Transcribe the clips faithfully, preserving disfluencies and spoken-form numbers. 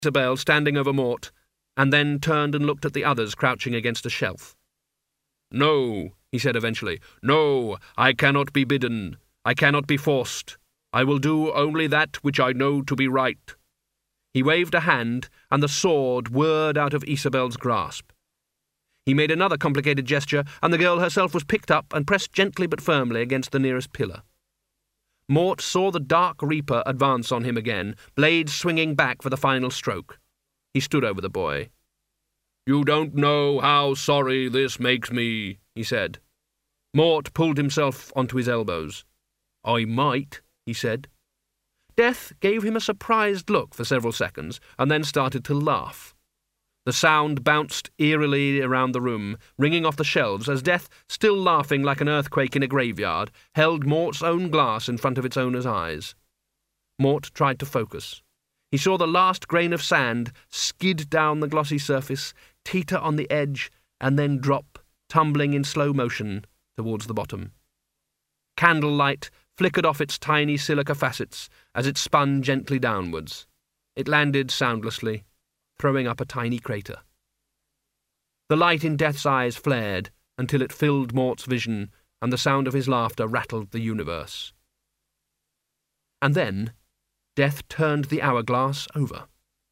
Isabel standing over Mort, and then turned and looked at the others crouching against a shelf. "No," he said eventually. "No, I cannot be bidden. I cannot be forced. I will do only that which I know to be right." He waved a hand, and the sword whirred out of Isabel's grasp. He made another complicated gesture, and the girl herself was picked up and pressed gently but firmly against the nearest pillar. Mort saw the dark reaper advance on him again, blade swinging back for the final stroke. He stood over the boy. "You don't know how sorry this makes me," he said. Mort pulled himself onto his elbows. "I might," he said. Death gave him a surprised look for several seconds, and then started to laugh. The sound bounced eerily around the room, ringing off the shelves as Death, still laughing like an earthquake in a graveyard, held Mort's own glass in front of its owner's eyes. Mort tried to focus. He saw the last grain of sand skid down the glossy surface, teeter on the edge, and then drop, tumbling in slow motion, towards the bottom. Candlelight flickered off its tiny silica facets as it spun gently downwards. It landed soundlessly, throwing up a tiny crater. The light in Death's eyes flared until it filled Mort's vision, and the sound of his laughter rattled the universe. And then Death turned the hourglass over.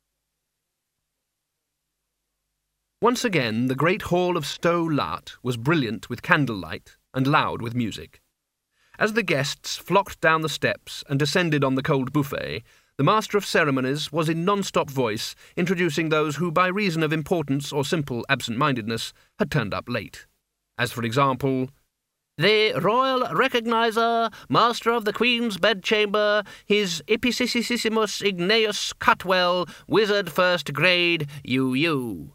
Once again, the great hall of Stowe Lart was brilliant with candlelight and loud with music. As the guests flocked down the steps and descended on the cold buffet, the Master of Ceremonies was in non-stop voice introducing those who, by reason of importance or simple absent-mindedness, had turned up late. As, for example, "The Royal Recognizer, Master of the Queen's Bedchamber, His Ipsississimus Igneous Cutwell, Wizard First Grade, U U."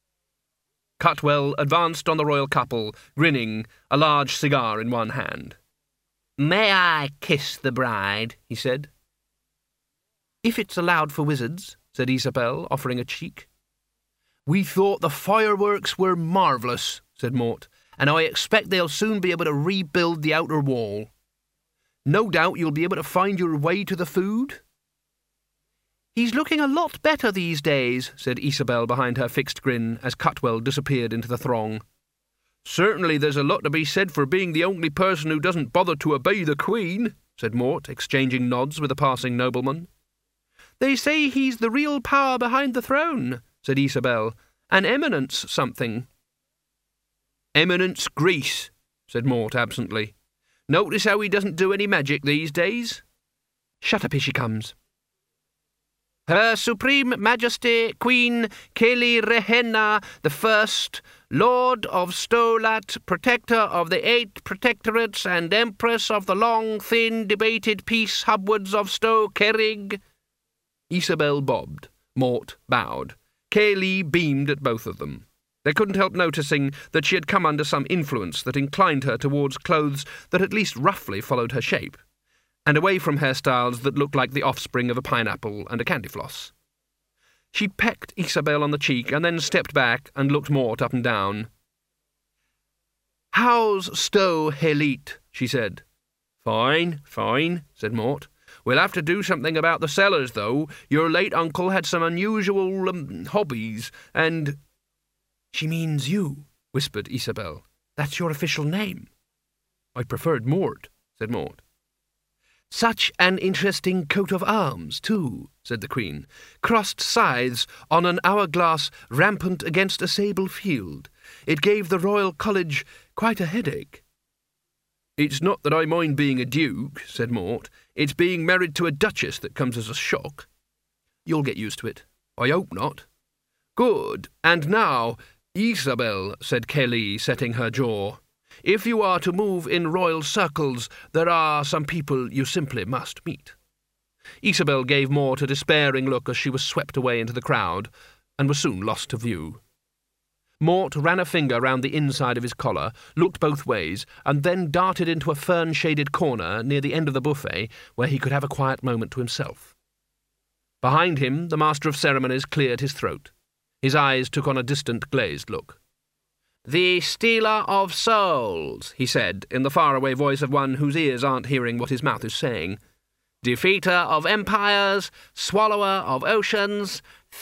Cutwell advanced on the royal couple, grinning, a large cigar in one hand. "May I kiss the bride?" he said. "If it's allowed for wizards," said Isabel, offering a cheek. "We thought the fireworks were marvellous," said Mort, "and I expect they'll soon be able to rebuild the outer wall. No doubt you'll be able to find your way to the food?" "He's looking a lot better these days," said Isabel behind her fixed grin as Cutwell disappeared into the throng. "Certainly there's a lot to be said for being the only person who doesn't bother to obey the Queen," said Mort, exchanging nods with a passing nobleman. "They say he's the real power behind the throne," said Isabel. "An eminence something." "Eminence Grease," said Mort absently. "Notice how he doesn't do any magic these days?" "Shut up, here she comes." "Her Supreme Majesty Queen Keli Rehenna the First, Lord of Stowe Lart, Protector of the Eight Protectorates, and Empress of the long, thin, debated peace hubwards of Stowe Kerrig." Isabel bobbed. Mort bowed. Kaylee beamed at both of them. They couldn't help noticing that she had come under some influence that inclined her towards clothes that at least roughly followed her shape, and away from hairstyles that looked like the offspring of a pineapple and a candy floss. She pecked Isabel on the cheek and then stepped back and looked Mort up and down. "How's Stowe Helit?" she said. "Fine, fine," said Mort. "We'll have to do something about the cellars, though. Your late uncle had some unusual um, hobbies, and—" "She means you," whispered Isabel. "That's your official name." "I preferred Mort," said Mort. "Such an interesting coat of arms, too," said the Queen. "Crossed scythes on an hourglass rampant against a sable field. It gave the Royal College quite a headache." "It's not that I mind being a duke," said Mort. "It's being married to a duchess that comes as a shock." "You'll get used to it." "I hope not." "Good. And now, Isabel," said Kelly, setting her jaw, "if you are to move in royal circles, there are some people you simply must meet." Isabel gave Mort a despairing look as she was swept away into the crowd, and was soon lost to view. Mort ran a finger round the inside of his collar, looked both ways, and then darted into a fern-shaded corner near the end of the buffet where he could have a quiet moment to himself. Behind him, the Master of Ceremonies cleared his throat. His eyes took on a distant, glazed look. "The Stealer of Souls," he said, in the faraway voice of one whose ears aren't hearing what his mouth is saying. "Defeater of empires, swallower of oceans,